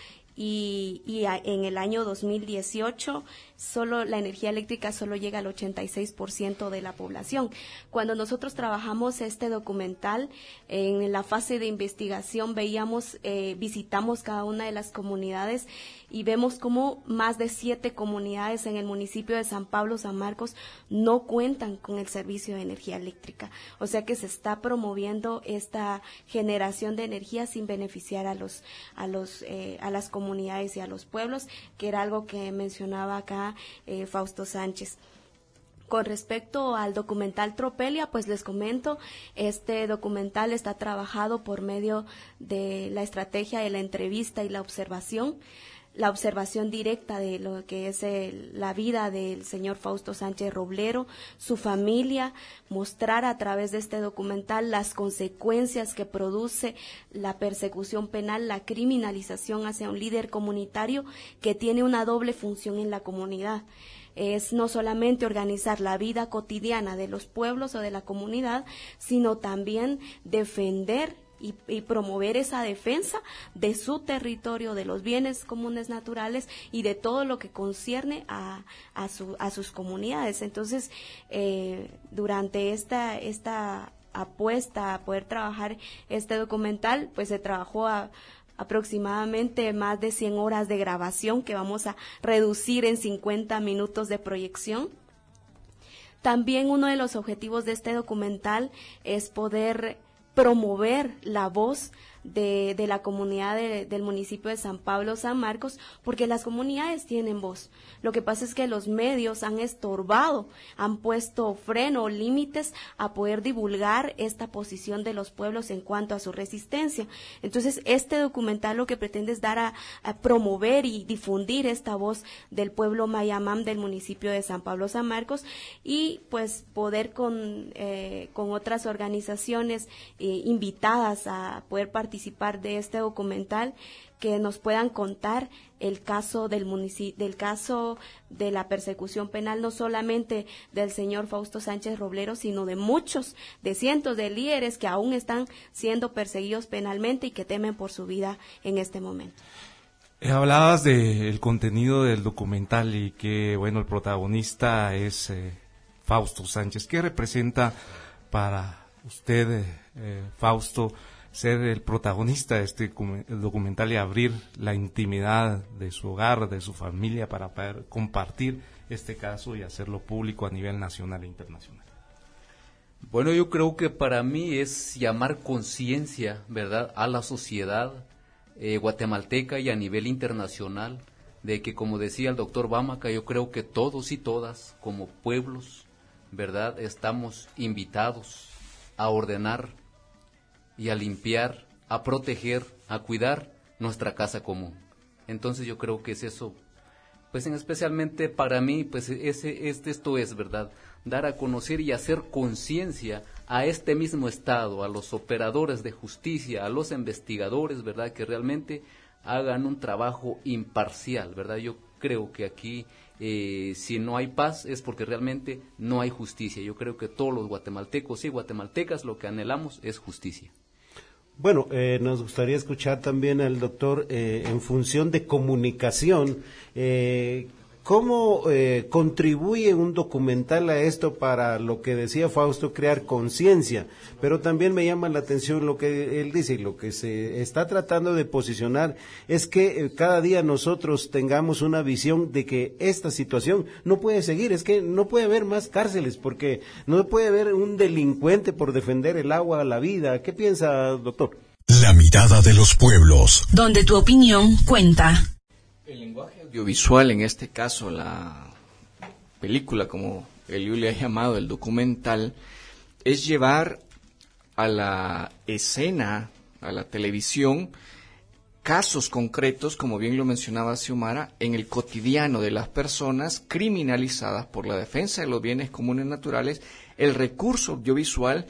Y, y a, en el año dos mil dieciocho solo la energía eléctrica solo llega al ochenta y seis por ciento de la población. Cuando nosotros trabajamos este documental, en la fase de investigación veíamos, eh, visitamos cada una de las comunidades y vemos cómo más de siete comunidades en el municipio de San Pablo, San Marcos, no cuentan con el servicio de energía eléctrica. O sea que se está promoviendo esta generación de energía sin beneficiar a los, a los, eh, a las comunidades y a los pueblos, que era algo que mencionaba acá eh, Fausto Sánchez. Con respecto al documental Tropelia, pues les comento, este documental está trabajado por medio de la estrategia de la entrevista y la observación, la observación directa de lo que es el, la vida del señor Fausto Sánchez Roblero, su familia, mostrar a través de este documental las consecuencias que produce la persecución penal, la criminalización hacia un líder comunitario que tiene una doble función en la comunidad. Es no solamente organizar la vida cotidiana de los pueblos o de la comunidad, sino también defender Y, y promover esa defensa de su territorio, de los bienes comunes naturales y de todo lo que concierne a, a, su, a sus comunidades. Entonces, eh, durante esta, esta apuesta a poder trabajar este documental, pues se trabajó a aproximadamente más de cien horas de grabación que vamos a reducir en cincuenta minutos de proyección. También uno de los objetivos de este documental es poder promover la voz de, de la comunidad de, del municipio de San Pablo, San Marcos, porque las comunidades tienen voz. Lo que pasa es que los medios han estorbado, han puesto freno o límites a poder divulgar esta posición de los pueblos en cuanto a su resistencia. Entonces, este documental lo que pretende es dar a, a promover y difundir esta voz del pueblo mayamam del municipio de San Pablo, San Marcos, y pues poder con, eh, con otras organizaciones eh, invitadas a poder participar participar de este documental, que nos puedan contar el caso del munici- del caso de la persecución penal, no solamente del señor Fausto Sánchez Roblero, sino de muchos, de cientos de líderes que aún están siendo perseguidos penalmente y que temen por su vida en este momento. Eh, hablabas del contenido del documental y que, bueno, el protagonista es eh, Fausto Sánchez. ¿Qué representa para usted, eh, Fausto, ser el protagonista de este documental y abrir la intimidad de su hogar, de su familia, para poder compartir este caso y hacerlo público a nivel nacional e internacional? Bueno, yo creo que para mí es llamar conciencia, ¿verdad?, a la sociedad eh, guatemalteca y a nivel internacional, de que, como decía el doctor Bámaca, yo creo que todos y todas, como pueblos, ¿verdad?, estamos invitados a ordenar y a limpiar, a proteger, a cuidar nuestra casa común. Entonces yo creo que es eso, pues en especialmente para mí, pues ese, este, esto es, ¿verdad?, dar a conocer y hacer conciencia a este mismo Estado, a los operadores de justicia, a los investigadores, ¿verdad?, que realmente hagan un trabajo imparcial, ¿verdad? Yo creo que aquí, eh, si no hay paz, es porque realmente no hay justicia. Yo creo que todos los guatemaltecos y guatemaltecas lo que anhelamos es justicia. Bueno, eh, nos gustaría escuchar también al doctor eh, en función de comunicación. Eh, ¿Cómo eh, contribuye un documental a esto para lo que decía Fausto, crear conciencia? Pero también me llama la atención lo que él dice, lo que se está tratando de posicionar es que eh, cada día nosotros tengamos una visión de que esta situación no puede seguir, es que no puede haber más cárceles, porque no puede haber un delincuente por defender el agua, la vida. ¿Qué piensa, doctor? La mirada de los pueblos. Donde tu opinión cuenta. El lenguaje audiovisual, en este caso la película, como Eliu le ha llamado, el documental, es llevar a la escena, a la televisión, casos concretos, como bien lo mencionaba Xiomara, en el cotidiano de las personas criminalizadas por la defensa de los bienes comunes naturales. El recurso audiovisual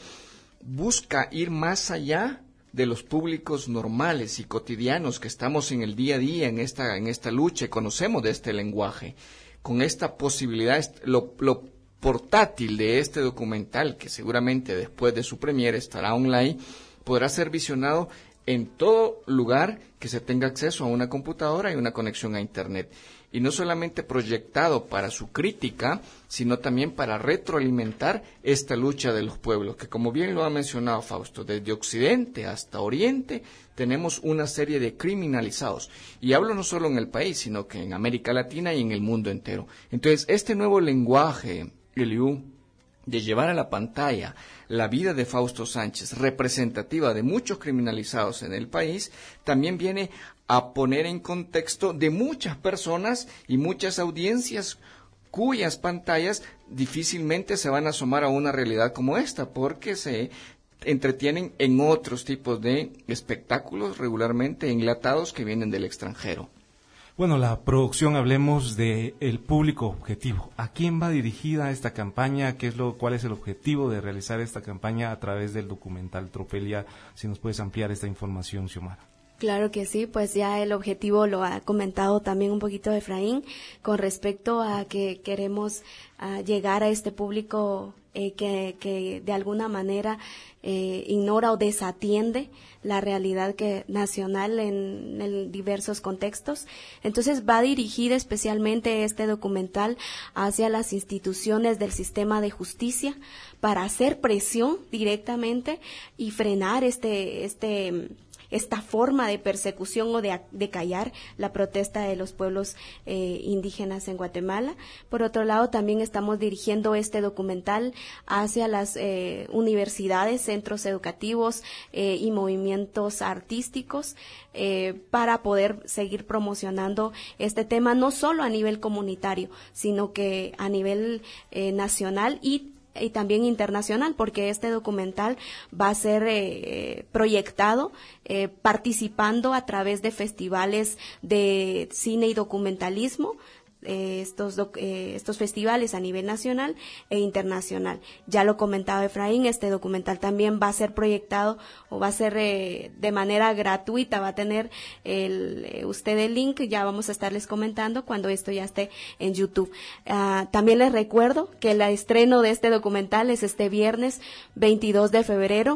busca ir más allá de los públicos normales y cotidianos que estamos en el día a día en esta en esta lucha y conocemos de este lenguaje. Con esta posibilidad, lo, lo portátil de este documental, que seguramente después de su premiere estará online, podrá ser visionado en todo lugar que se tenga acceso a una computadora y una conexión a Internet. Y no solamente proyectado para su crítica, sino también para retroalimentar esta lucha de los pueblos, que como bien lo ha mencionado Fausto, desde Occidente hasta Oriente tenemos una serie de criminalizados. Y hablo no solo en el país, sino que en América Latina y en el mundo entero. Entonces, este nuevo lenguaje, Eliu, de llevar a la pantalla la vida de Fausto Sánchez, representativa de muchos criminalizados en el país, también viene a poner en contexto de muchas personas y muchas audiencias cuyas pantallas difícilmente se van a asomar a una realidad como esta, porque se entretienen en otros tipos de espectáculos regularmente enlatados que vienen del extranjero. Bueno, la producción, hablemos de el público objetivo. ¿A quién va dirigida esta campaña? ¿Qué es lo, cuál es el objetivo de realizar esta campaña a través del documental Tropelia? Si nos puedes ampliar esta información, Xiomara. Claro que sí, pues ya el objetivo lo ha comentado también un poquito Efraín con respecto a que queremos uh, llegar a este público eh, que, que de alguna manera eh, ignora o desatiende la realidad que nacional en, en diversos contextos. Entonces va dirigido especialmente este documental hacia las instituciones del sistema de justicia para hacer presión directamente y frenar este este esta forma de persecución o de, de callar la protesta de los pueblos eh, indígenas en Guatemala. Por otro lado, también estamos dirigiendo este documental hacia las eh, universidades, centros educativos eh, y movimientos artísticos eh, para poder seguir promocionando este tema, no solo a nivel comunitario, sino que a nivel eh, nacional y y también internacional, porque este documental va a ser eh, proyectado eh, participando a través de festivales de cine y documentalismo, eh, estos doc, eh, estos festivales a nivel nacional e internacional. Ya lo comentaba Efraín, este documental también va a ser proyectado o va a ser eh, de manera gratuita, va a tener el, eh, usted el link, ya vamos a estarles comentando cuando esto ya esté en YouTube. Uh, también les recuerdo que el estreno de este documental es este viernes veintidós de febrero.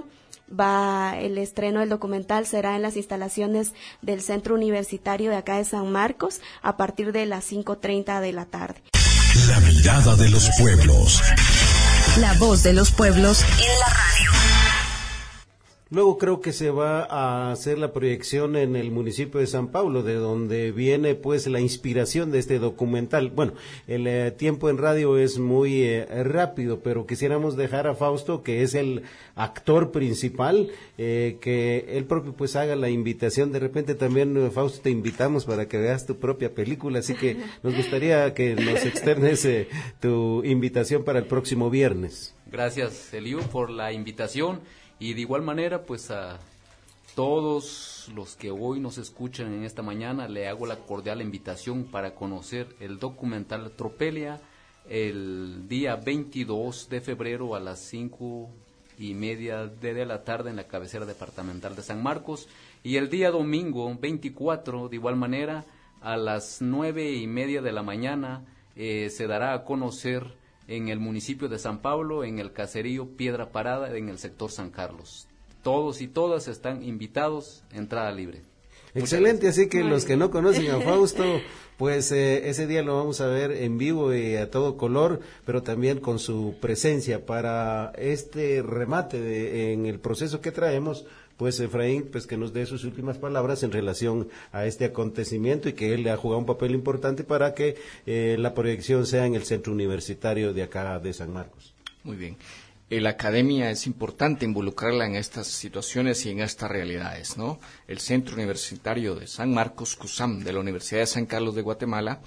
Va, el estreno del documental será en las instalaciones del Centro Universitario de acá de San Marcos a partir de las cinco treinta de la tarde. La mirada de los pueblos. La voz de los pueblos en la radio. Luego creo que se va a hacer la proyección en el municipio de San Pablo, de donde viene pues la inspiración de este documental. Bueno, el eh, tiempo en radio es muy eh, rápido, pero quisiéramos dejar a Fausto, que es el actor principal, eh, que él propio pues haga la invitación. De repente también, eh, Fausto, te invitamos para que veas tu propia película, así que nos gustaría que nos externes eh, tu invitación para el próximo viernes. Gracias, Eliu, por la invitación. Y de igual manera, pues a todos los que hoy nos escuchan en esta mañana, le hago la cordial invitación para conocer el documental Tropelia el día veintidós de febrero a las cinco y media de la tarde en la cabecera departamental de San Marcos, y el día domingo veinticuatro, de igual manera, a las nueve y media de la mañana eh, se dará a conocer en el municipio de San Pablo, en el caserío Piedra Parada, en el sector San Carlos. Todos y todas están invitados, entrada libre. Excelente, así que los que no conocen a Fausto, pues eh, ese día lo vamos a ver en vivo y a todo color, pero también con su presencia para este remate de, en el proceso que traemos. Pues Efraín, pues que nos dé sus últimas palabras en relación a este acontecimiento y que él le ha jugado un papel importante para que eh, la proyección sea en el centro universitario de acá de San Marcos. Muy bien. Eh, la academia es importante involucrarla en estas situaciones y en estas realidades, ¿no? El Centro Universitario de San Marcos, CUSAM, de la Universidad de San Carlos de Guatemala,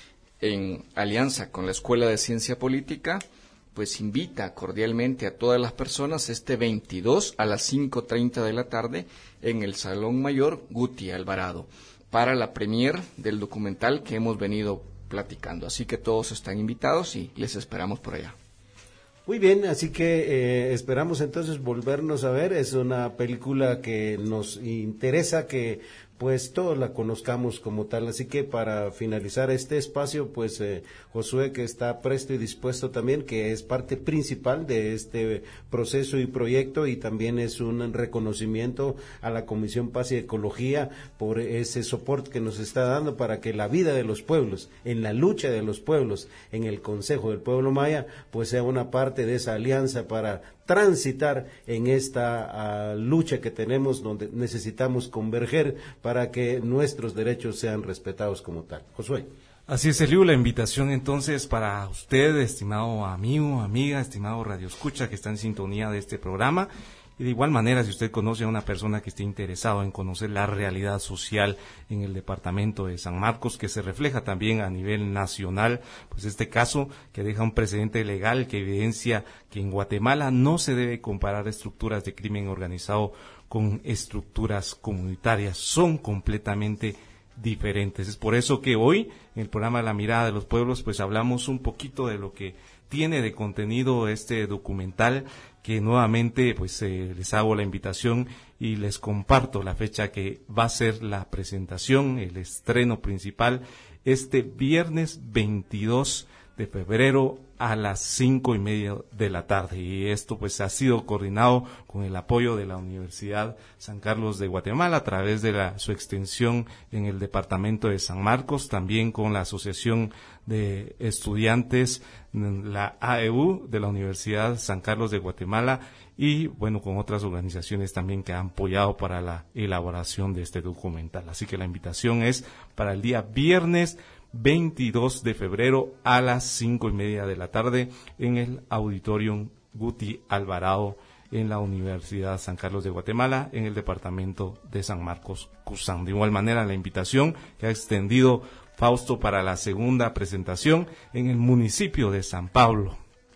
en alianza con la Escuela de Ciencia Política, pues invita cordialmente a todas las personas este veintidós a las cinco treinta de la tarde en el Salón Mayor Guti Alvarado para la premier del documental que hemos venido platicando. Así que todos están invitados y les esperamos por allá. Muy bien, así que eh, esperamos entonces volvernos a ver. Es una película que nos interesa que pues todos la conozcamos como tal, así que para finalizar este espacio, pues eh, Josué, que está presto y dispuesto también, que es parte principal de este proceso y proyecto, y también es un reconocimiento a la Comisión Paz y Ecología por ese soporte que nos está dando para que la vida de los pueblos, en la lucha de los pueblos, en el Consejo del Pueblo Maya, pues sea una parte de esa alianza para transitar en esta uh, lucha que tenemos, donde necesitamos converger para que nuestros derechos sean respetados como tal. Josué. Así es, Eliu, la invitación entonces para usted, estimado amigo, amiga, estimado radioescucha que está en sintonía de este programa. Y de igual manera, si usted conoce a una persona que esté interesado en conocer la realidad social en el departamento de San Marcos, que se refleja también a nivel nacional, pues este caso que deja un precedente legal que evidencia que en Guatemala no se debe comparar estructuras de crimen organizado con estructuras comunitarias, son completamente diferentes. Es por eso que hoy, en el programa La Mirada de los Pueblos, pues hablamos un poquito de lo que tiene de contenido este documental, que nuevamente pues eh, les hago la invitación y les comparto la fecha que va a ser la presentación, el estreno principal, este viernes veintidós de febrero a las cinco y media de la tarde, y esto pues ha sido coordinado con el apoyo de la Universidad San Carlos de Guatemala a través de la, su extensión en el departamento de San Marcos, también con la Asociación de Estudiantes, la A E U de la Universidad San Carlos de Guatemala, y bueno, con otras organizaciones también que han apoyado para la elaboración de este documental. Así que la invitación es para el día viernes veintidós de febrero a las cinco y media de la tarde en el Auditorium Guti Alvarado en la Universidad San Carlos de Guatemala, en el departamento de San Marcos, CUSAM. De igual manera, la invitación que ha extendido Fausto para la segunda presentación en el municipio de San Pablo,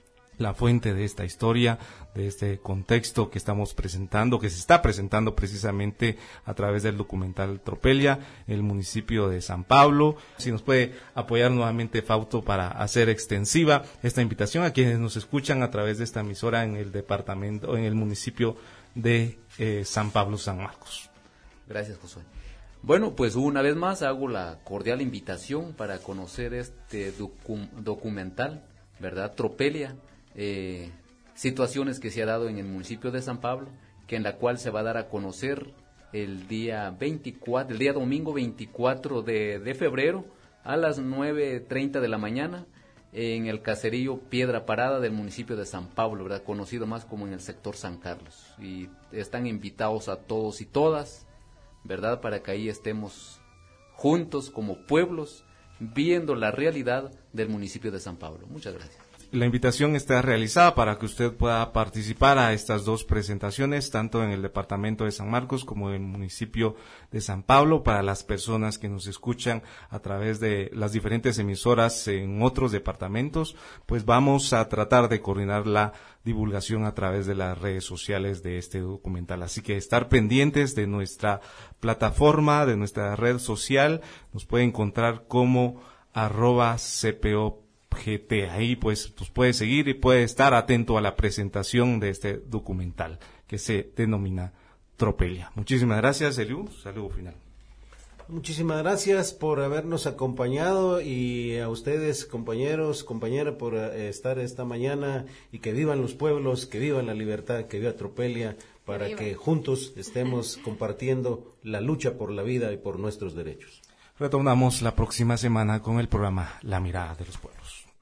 la fuente de esta historia, de este contexto que estamos presentando, que se está presentando precisamente a través del documental Tropelia, el municipio de San Pablo. Si nos puede apoyar nuevamente Fausto para hacer extensiva esta invitación a quienes nos escuchan a través de esta emisora en el departamento, en el municipio de eh, San Pablo, San Marcos. Gracias, Josué. Bueno, pues una vez más hago la cordial invitación para conocer este docu- documental, ¿verdad? Tropelia, eh, situaciones que se ha dado en el municipio de San Pablo, que en la cual se va a dar a conocer el día veinticuatro, el día domingo veinticuatro de, de febrero a las nueve treinta de la mañana en el caserío Piedra Parada del municipio de San Pablo, ¿verdad? Conocido más como en el sector San Carlos. Y están invitados a todos y todas, ¿verdad? Para que ahí estemos juntos como pueblos, viendo la realidad del municipio de San Pablo. Muchas gracias. La invitación está realizada para que usted pueda participar a estas dos presentaciones, tanto en el departamento de San Marcos como en el municipio de San Pablo. Para las personas que nos escuchan a través de las diferentes emisoras en otros departamentos, pues vamos a tratar de coordinar la divulgación a través de las redes sociales de este documental. Así que estar pendientes de nuestra plataforma, de nuestra red social. Nos puede encontrar como arroba C P O G T. Ahí pues, pues puede seguir y puede estar atento a la presentación de este documental que se denomina Tropelia. Muchísimas gracias, Eliú. Saludo final. Muchísimas gracias por habernos acompañado y a ustedes, compañeros, compañeras, por eh, estar esta mañana, y que vivan los pueblos, que vivan la libertad, que viva Tropelia, para que, que juntos estemos compartiendo la lucha por la vida y por nuestros derechos. Retornamos la próxima semana con el programa La Mirada de los Pueblos.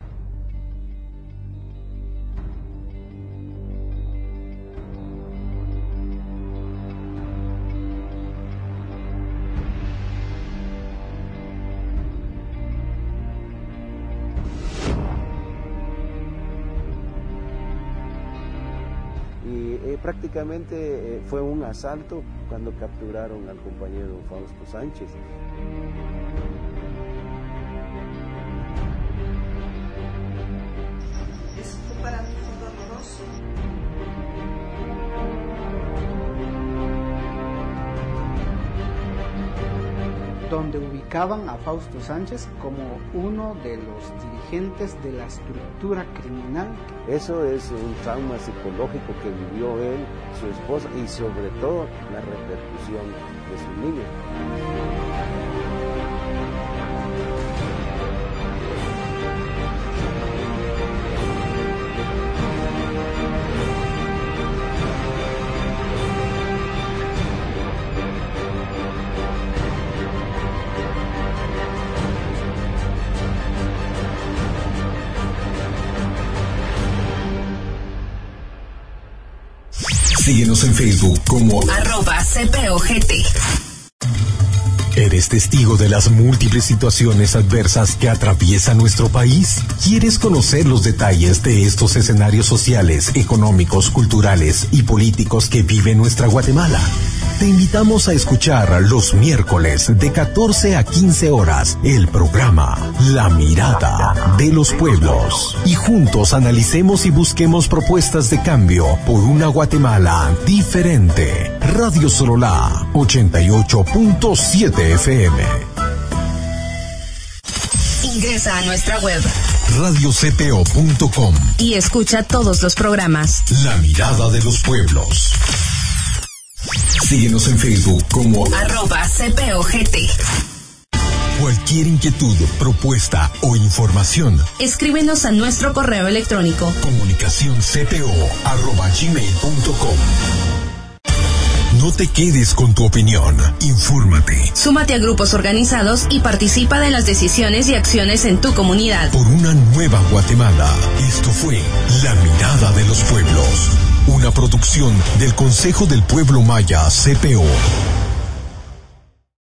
Eh, prácticamente eh, fue un asalto cuando capturaron al compañero Fausto Sánchez. Esto para mí fue doloroso. Donde ubicaban a Fausto Sánchez como uno de los dirigentes de la estructura criminal. Eso es un trauma psicológico que vivió él, su esposa y sobre todo la repercusión de su niño. Síguenos en Facebook como arroba C P O G T. ¿Eres testigo de las múltiples situaciones adversas que atraviesa nuestro país? ¿Quieres conocer los detalles de estos escenarios sociales, económicos, culturales y políticos que vive nuestra Guatemala? Te invitamos a escuchar los miércoles de catorce a quince horas el programa La Mirada de los Pueblos. Y juntos analicemos y busquemos propuestas de cambio por una Guatemala diferente. Radio Sololá ochenta y ocho punto siete F M. Ingresa a nuestra web radio c p o punto com y escucha todos los programas. La Mirada de los Pueblos. Síguenos en Facebook como arroba C P O G T. Cualquier inquietud, propuesta o información, escríbenos a nuestro correo electrónico comunicación c p o arroba gmail punto com. No te quedes con tu opinión, infórmate. Súmate a grupos organizados y participa de las decisiones y acciones en tu comunidad. Por una nueva Guatemala. Esto fue La Mirada de los Pueblos, una producción del Consejo del Pueblo Maya C P O.